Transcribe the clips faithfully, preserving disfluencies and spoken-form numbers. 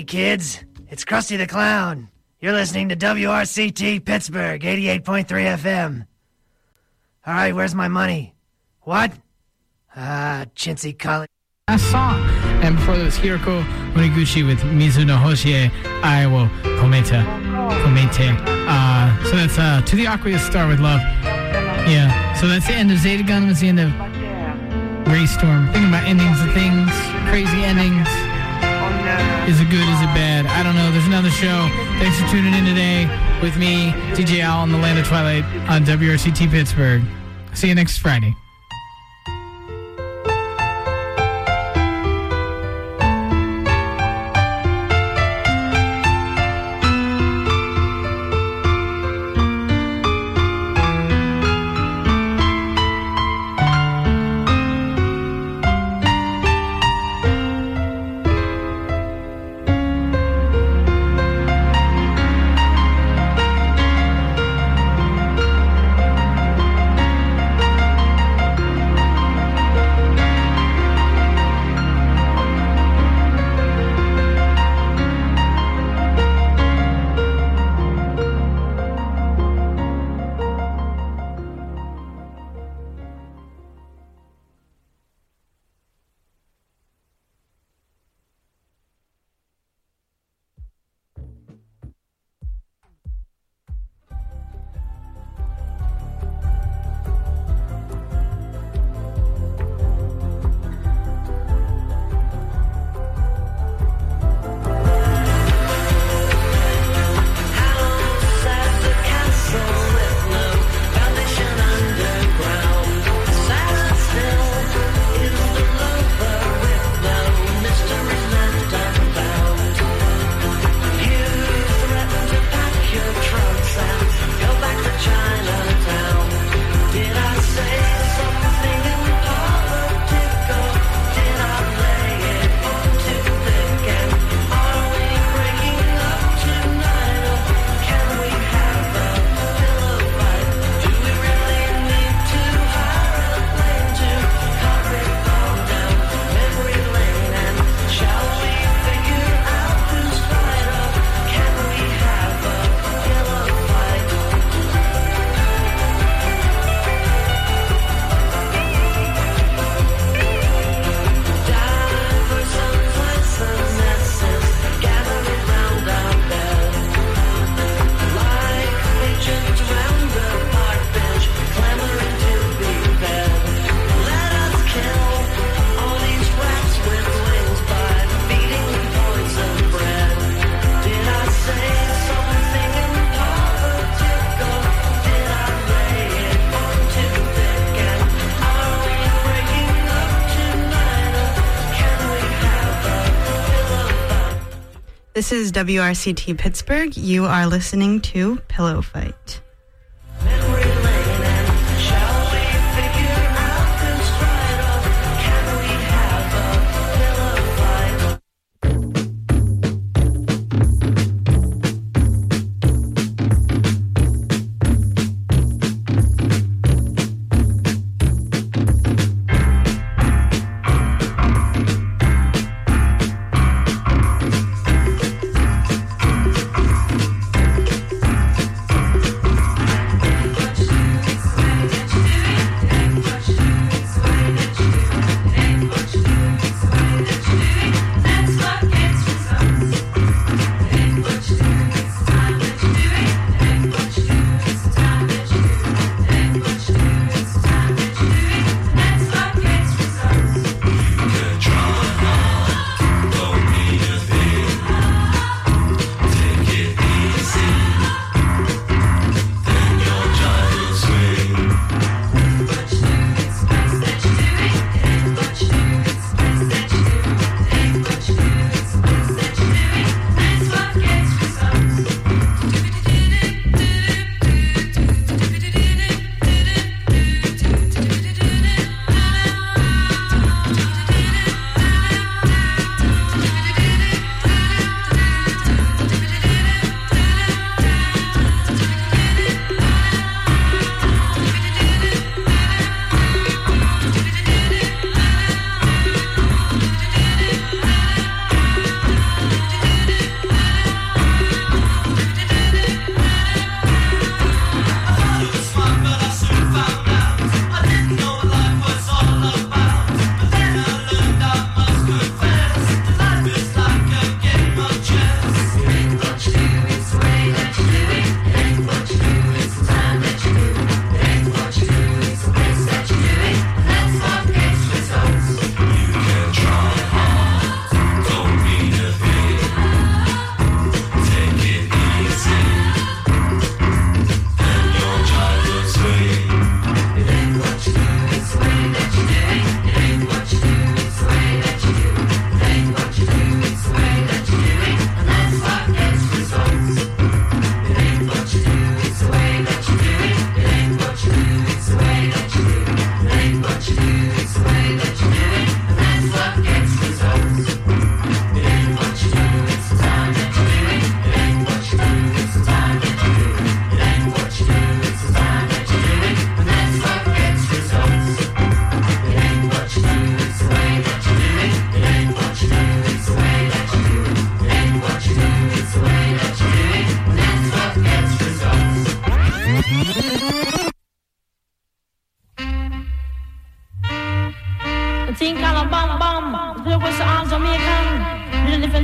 Hey, kids. It's Krusty the Clown. You're listening to W R C T Pittsburgh, eighty-eight point three F M. All right, where's my money? What? Ah, chintzy collie. Last song. And before that was Hiroko Moriguchi with Mizuno Hoshie Aiwo Komete. Komete. Uh, so that's uh, To the Aqueous Star with Love. Yeah, so that's the end of Zeta Gun. Was the end of Raystorm. Thinking about endings of things, crazy endings. Is it good? Is it bad? I don't know. There's another show. Thanks for tuning in today with me, D J Al, in the Land of Twilight on W R C T Pittsburgh. See you next Friday. This is W R C T Pittsburgh. You are listening to Pillow Fight.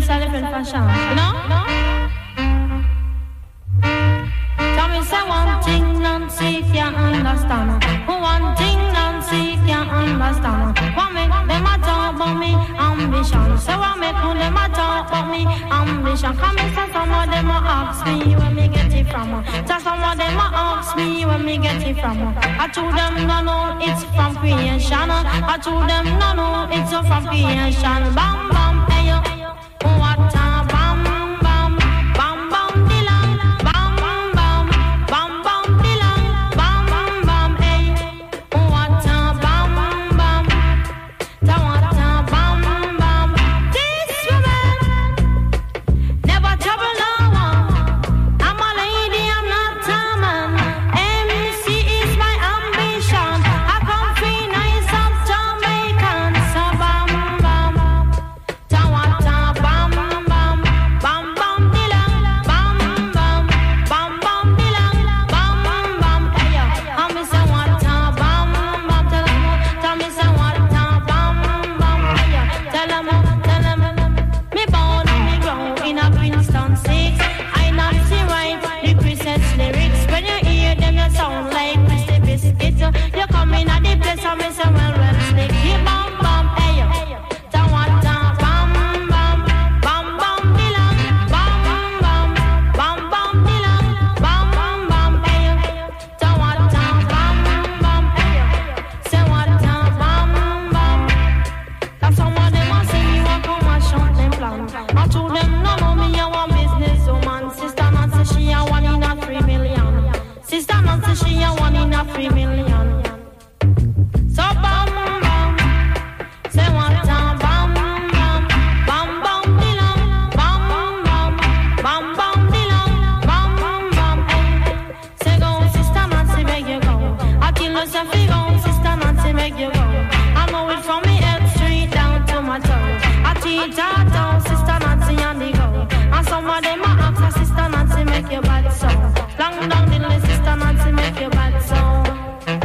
a different fashion, you know? Tell me say one thing Nancy can't understand. One thing Nancy can't understand. What make them a talk about me ambition? So what make them a talk about me ambition? Come and say some of them a ask me where me get it from. So some of them a ask me where me get it from. I told them no no it's from creation. I told them no no it's from creation. Bam bam hey yo, what a bam bam bam bam dilang. Bam bam bam bam dilang. Bam bam hey, what a bam bam. Ta what a bam bam. This woman never trouble no one. I'm a lady, I'm not a man. M C is my ambition. I come free nice of Jamaican. So bam bam. Ta what a bam bam. Bam bam dilang. Bam bam. Bam bam dilang. Bam bam. Hey yo, I me say what a bam bam. Tell 'em, tell me say what a bam bam. Hey yo, tell 'em, tell 'em. Me born and me grow in a Princeton six. I not see right the Christmas lyrics. When you hear them, you sound like Christy Biscuit. You come in at the place and me say well well slick. Hey bam bam, hey yo, ta what a bam bam, bam bam dilang, bam bam, bam bam dilang, bam bam, hey yo, ta what a bam bam, hey yo, say what a bam bam. That's some of them a say you a come and shout them plan. I told them no no me a one business woman. Sister Nancy she a one in a three million. Sister Nancy she a one in a three million. So bam bam, say what a bam bam, bam bam dilang, bam bam, bam bam dilang, bam bam. Hey, say go Sister Nancy make you go. I kill yourself you go Sister Nancy make you go. I know it from me head straight down to my toe. I teach her down Sister Nancy and the go. And some of them a ask Sister Nancy make you bad so. Long down the list Sister Nancy make you bad so.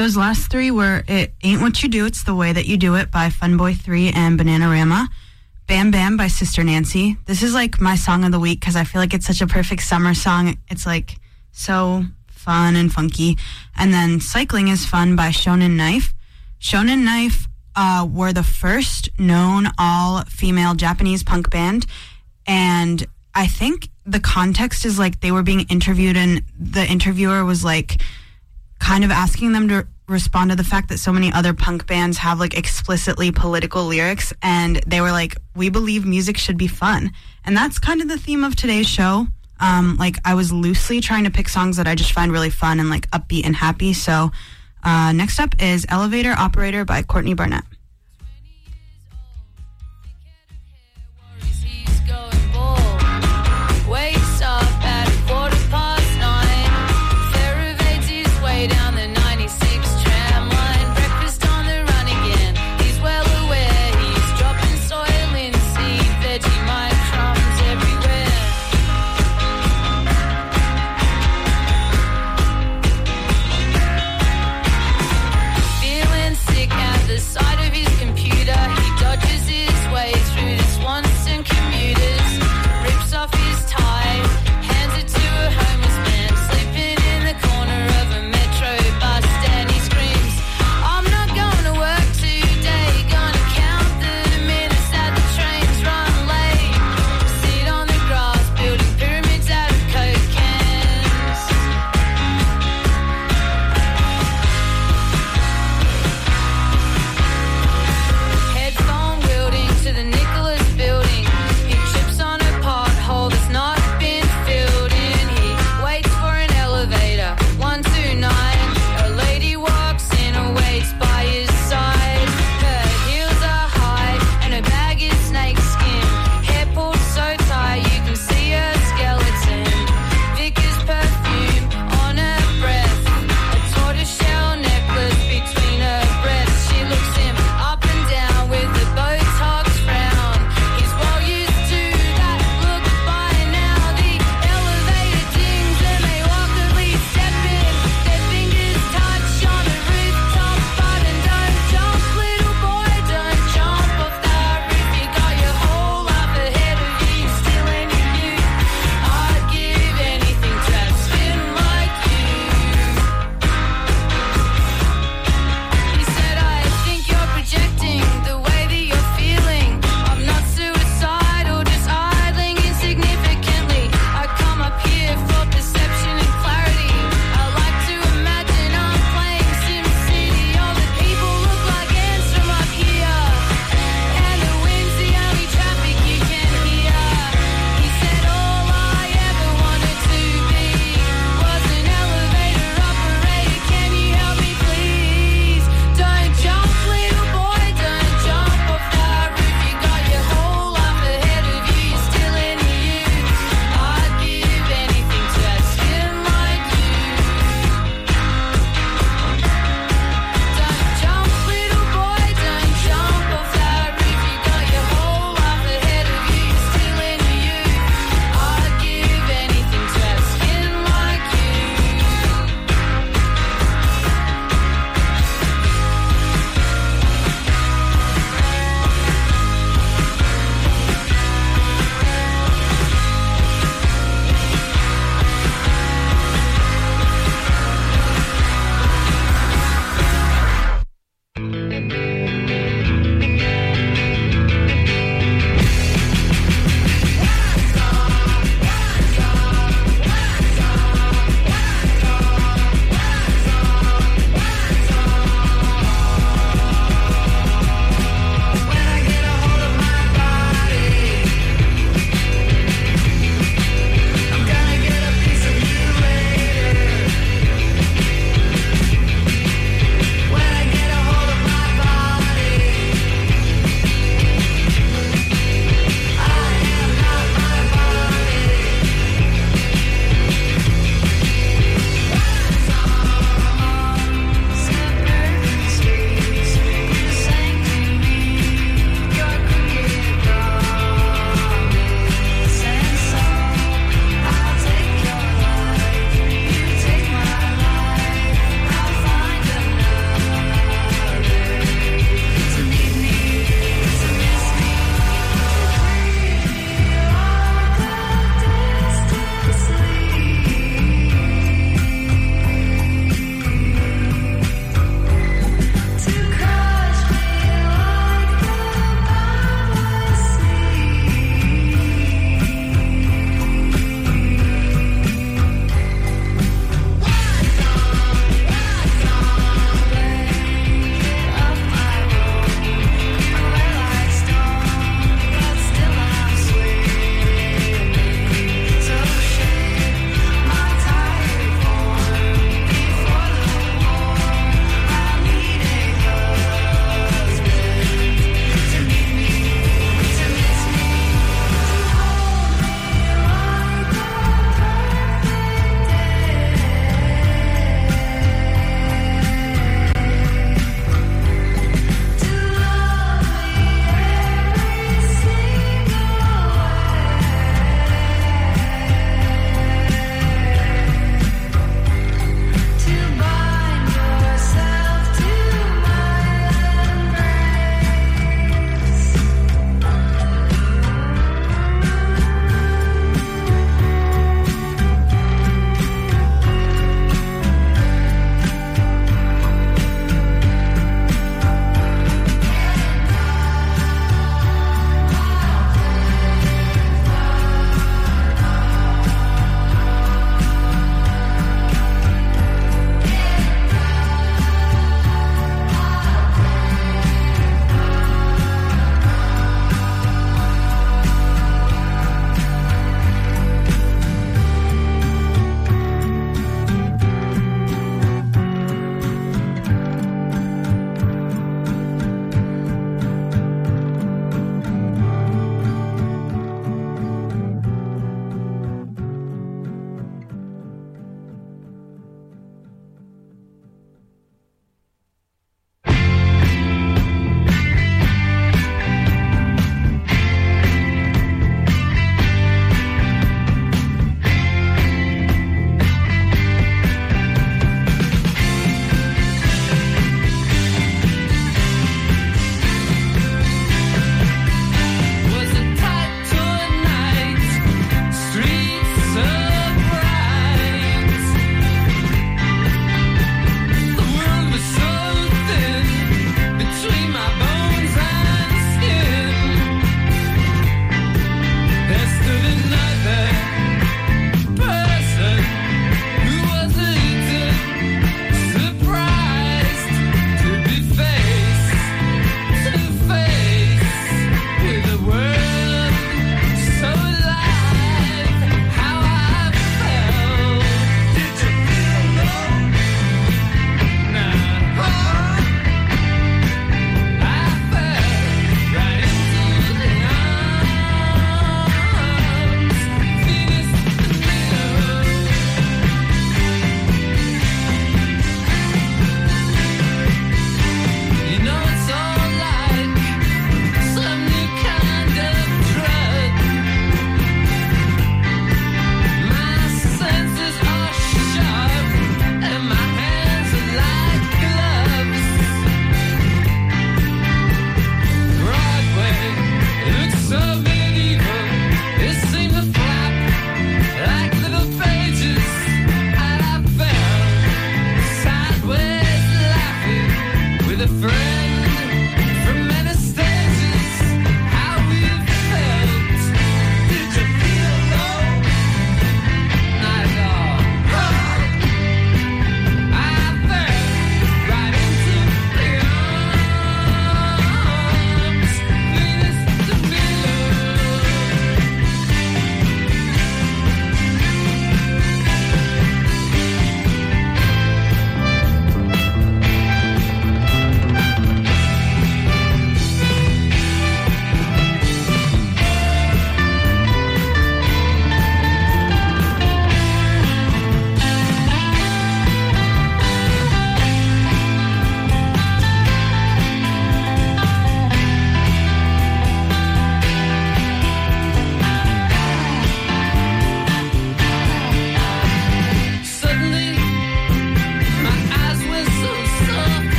Those last three were It Ain't What You Do, It's the Way That You Do It by Funboy three and Bananarama. Bam Bam by Sister Nancy. This is like my song of the week because I feel like it's such a perfect summer song. It's like so fun and funky. And then Cycling is Fun by Shonen Knife. Shonen Knife uh, were the first known all-female Japanese punk band. And I think the context is like they were being interviewed and the interviewer was like kind of asking them to respond to the fact that so many other punk bands have like explicitly political lyrics, and they were like, we believe music should be fun. And that's kind of the theme of today's show. Um, like I was loosely trying to pick songs that I just find really fun and like upbeat and happy. So uh, next up is Elevator Operator by Courtney Barnett. Side of you.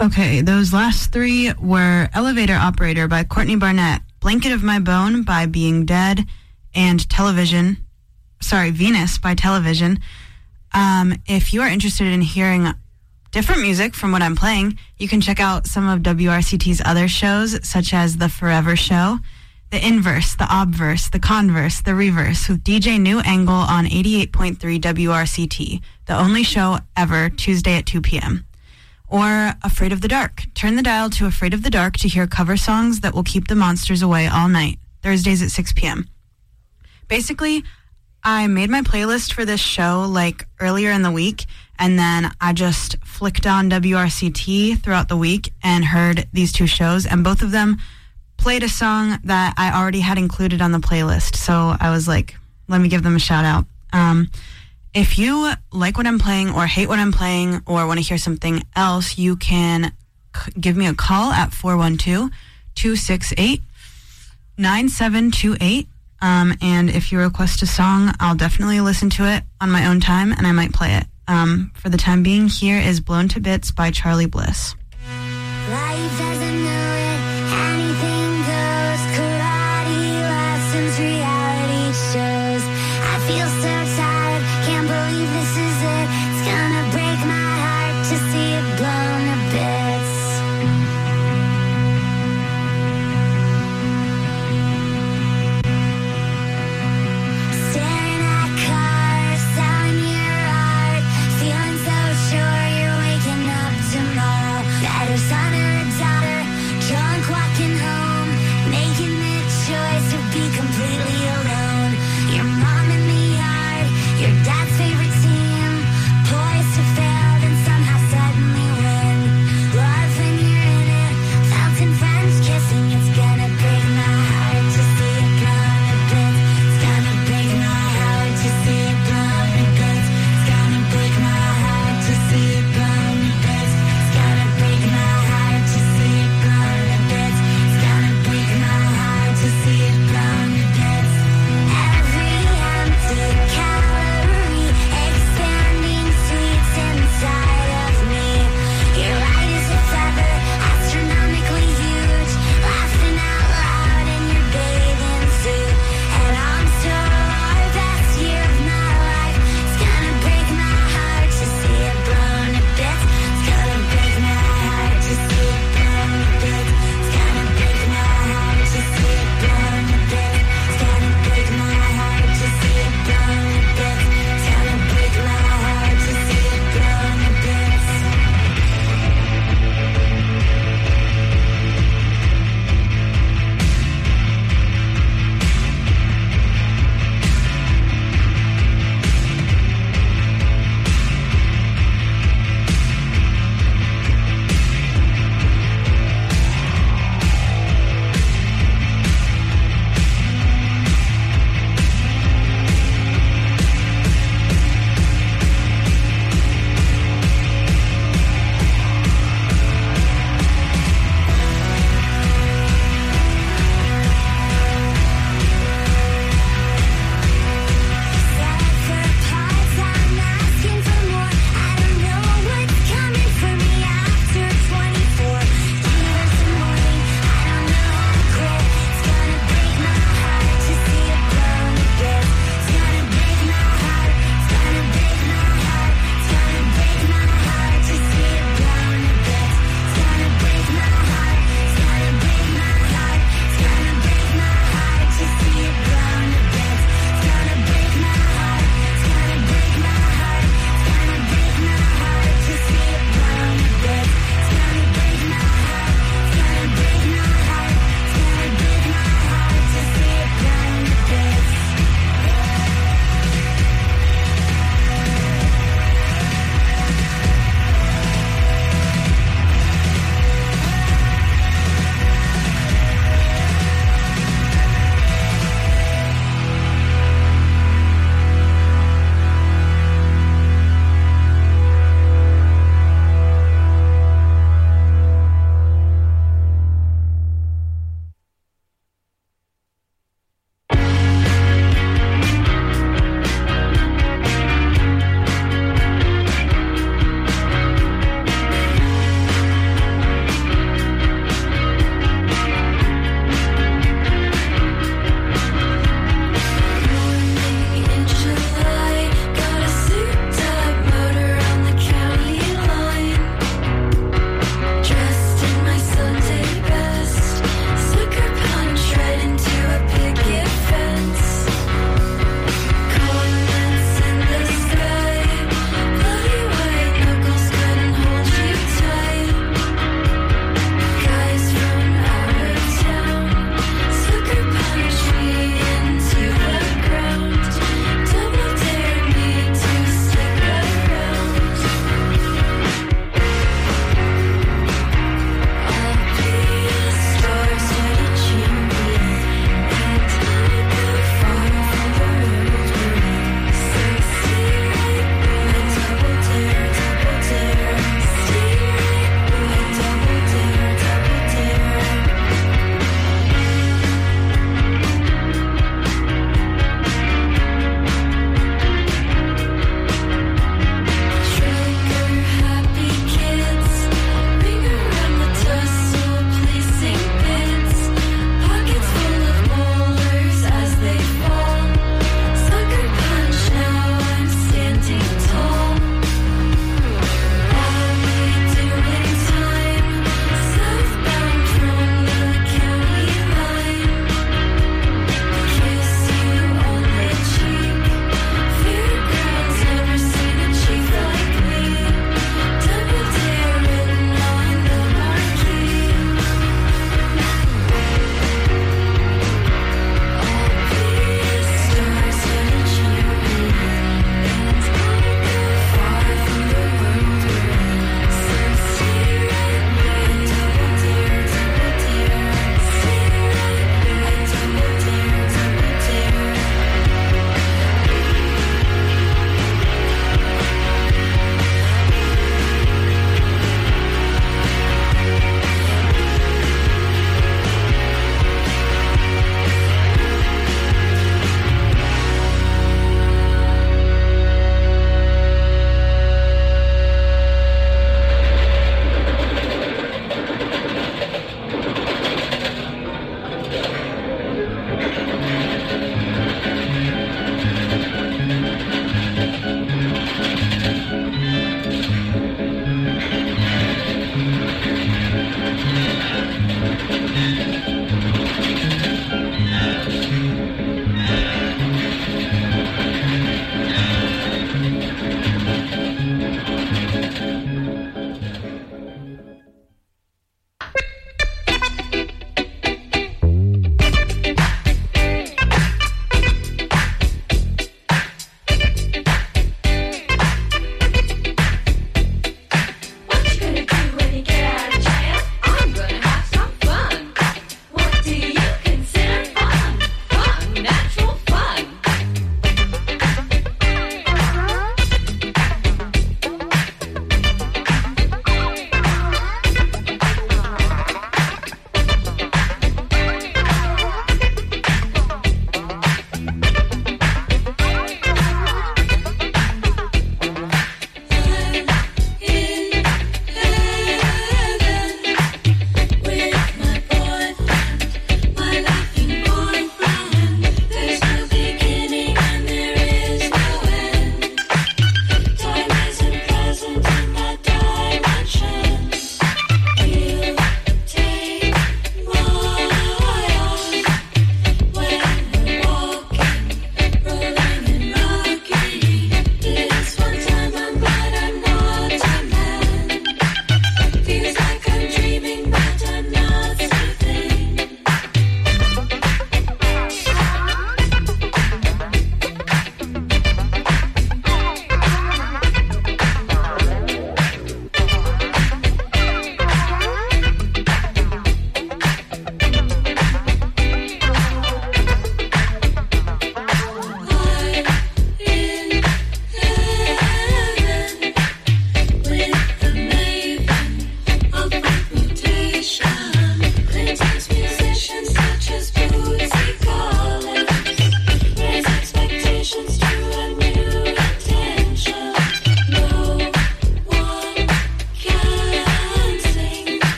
Okay, those last three were Elevator Operator by Courtney Barnett, Blanket of My Bone by Being Dead, and Television, sorry, Venus by Television. Um, if you are interested in hearing different music from what I'm playing, you can check out some of W R C T's other shows, such as The Forever Show, The Inverse, The Obverse, The Converse, The Reverse, with D J New Angle on eighty-eight point three W R C T, the only show ever, Tuesday at two p.m. Or Afraid of the Dark. Turn the dial to Afraid of the Dark to hear cover songs that will keep the monsters away all night, Thursdays at six p.m. Basically, I made my playlist for this show like earlier in the week, and then I just flicked on W R C T throughout the week and heard these two shows, and both of them played a song that I already had included on the playlist. So I was like, let me give them a shout out. Um, if you like what I'm playing or hate what I'm playing or want to hear something else, you can c- give me a call at four one two, two six eight, nine seven two eight. Um, and if you request a song, I'll definitely listen to it on my own time, and I might play it. Um, for the time being, here is Blown to Bits by Charlie Bliss. Life as I know it, anything goes. Karate lessons, reality shows. I feel so tired, can't believe this is it. It's gonna break my heart to see it blown to bits. Staring at cars, selling your art, feeling so sure you're waking up tomorrow. Better son or a daughter.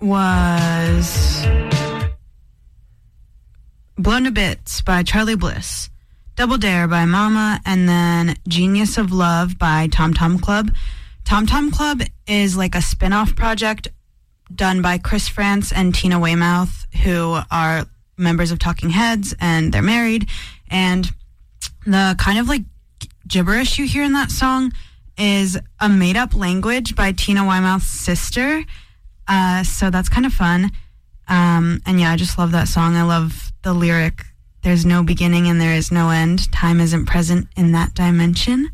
was Blown to Bits by Charlie Bliss, Double Dare by Mama, and then Genius of Love by Tom Tom Club. Tom Tom Club is like a spin-off project done by Chris France and Tina Weymouth, who are members of Talking Heads, and they're married. And the kind of like gibberish you hear in that song is a made-up language by Tina Weymouth's sister. Uh, so that's kind of fun. Um, and yeah, I just love that song. I love the lyric, "There's no beginning and there is no end. Time isn't present in that dimension."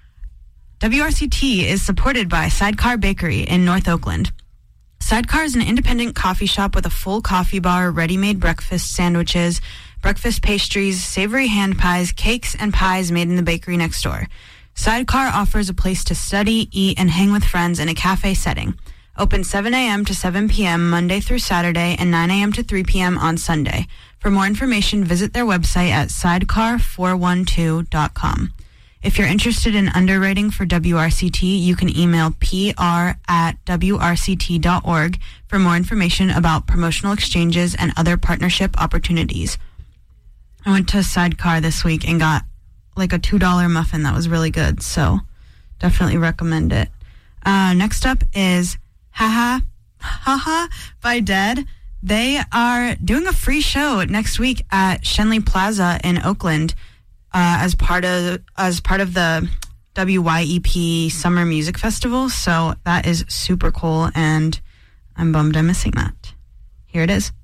W R C T is supported by Sidecar Bakery in North Oakland. Sidecar is an independent coffee shop with a full coffee bar, ready-made breakfast sandwiches, breakfast pastries, savory hand pies, cakes, and pies made in the bakery next door. Sidecar offers a place to study, eat, and hang with friends in a cafe setting. Open seven a.m. to seven p.m. Monday through Saturday and nine a.m. to three p.m. on Sunday. For more information, visit their website at sidecar four one two dot com. If you're interested in underwriting for W R C T, you can email P R at W R C T dot org for more information about promotional exchanges and other partnership opportunities. I went to Sidecar this week and got like a two dollar muffin that was really good, so definitely recommend it. Uh, next up is Haha Haha by Dead. They are doing a free show next week at Shenley Plaza in Oakland uh, as part of as part of the W Y E P Summer Music Festival. So that is super cool, and I'm bummed I'm missing that. Here it is.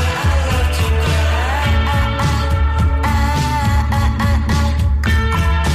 I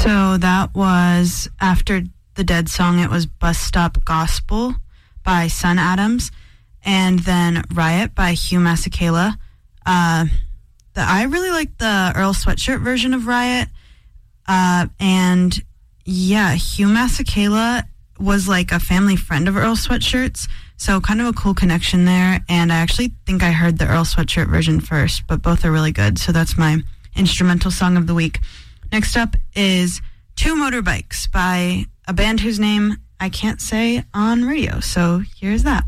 So that was after the Dead song. It was Bus Stop Gospel by Sun Adams, and then Riot by Hugh Masekela. Uh, the, I really like the Earl Sweatshirt version of Riot. Uh, and yeah, Hugh Masekela was like a family friend of Earl Sweatshirt's, so kind of a cool connection there. And I actually think I heard the Earl Sweatshirt version first, but both are really good. So that's my instrumental song of the week. Next up is Two Motorbikes by a band whose name I can't say on radio. So here's that.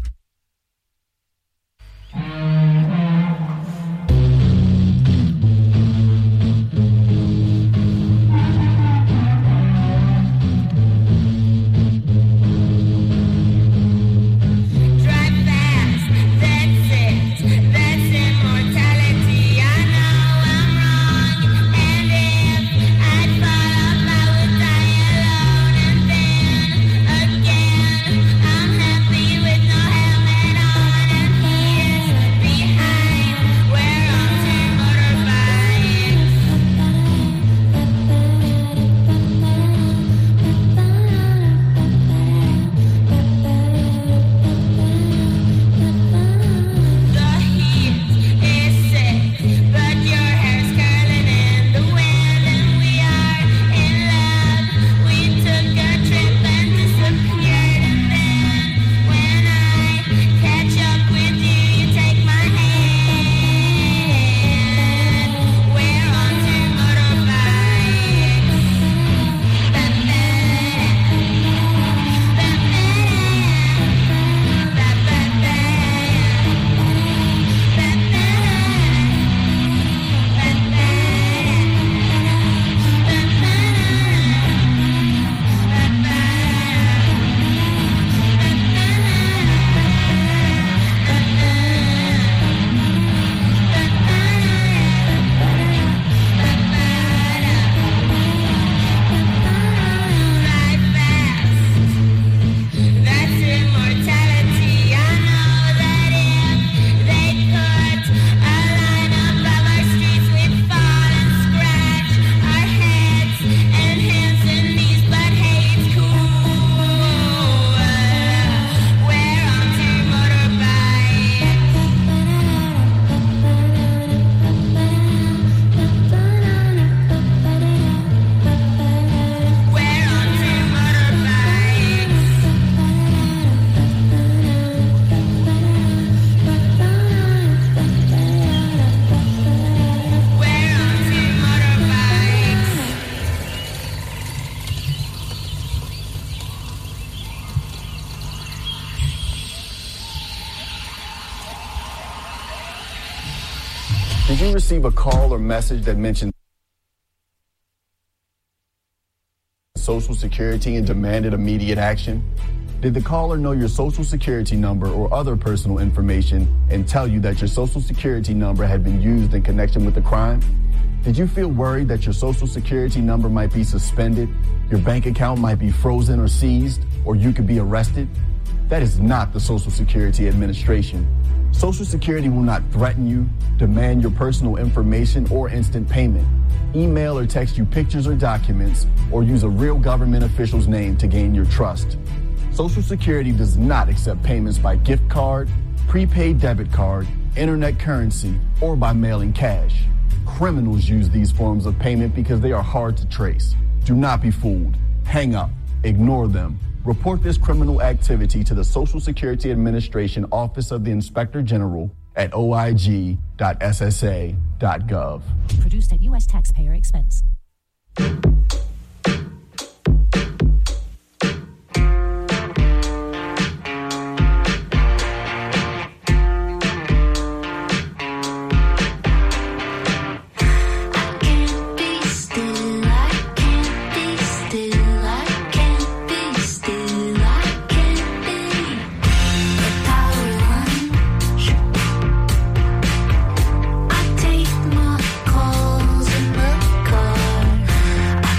Did you receive a call or message that mentioned Social Security and demanded immediate action? Did the caller know your Social Security number or other personal information and tell you that your Social Security number had been used in connection with the crime? Did you feel worried that your Social Security number might be suspended, your bank account might be frozen or seized, or you could be arrested? That is not the Social Security Administration. Social Security will not threaten you, demand your personal information, or instant payment, email or text you pictures or documents, or use a real government official's name to gain your trust. Social Security does not accept payments by gift card, prepaid debit card, internet currency, or by mailing cash. Criminals use these forms of payment because they are hard to trace. Do not be fooled. Hang up. Ignore them. Report this criminal activity to the Social Security Administration Office of the Inspector General at o i g dot s s a dot gov. Produced at U S taxpayer expense. I take my calls in the car.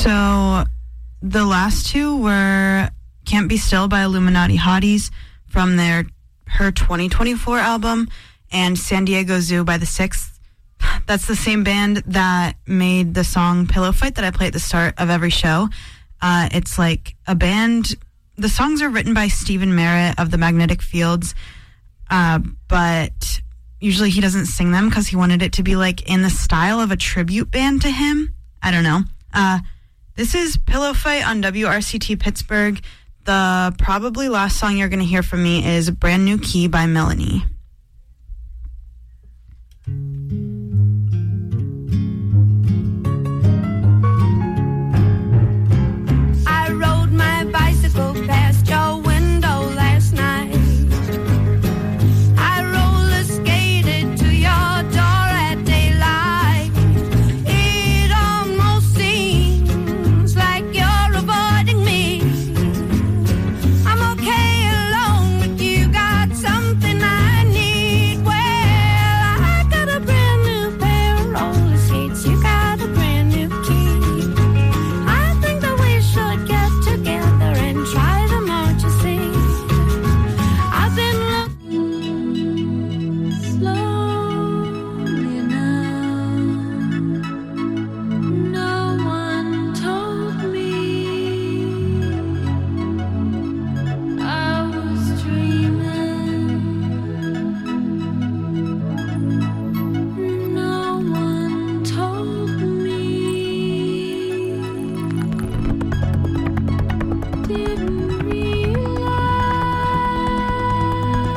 So the last two were Can't Be Still by Illuminati Hotties from their her twenty twenty-four album, and San Diego Zoo by The Sixth. That's the same band that made the song Pillow Fight that I play at the start of every show. Uh, it's like a band. The songs are written by Stephen Merritt of the Magnetic Fields, uh, but usually he doesn't sing them because he wanted it to be like in the style of a tribute band to him. I don't know. Uh, this is Pillow Fight on W R C T Pittsburgh. The probably last song you're going to hear from me is Brand New Key by Melanie.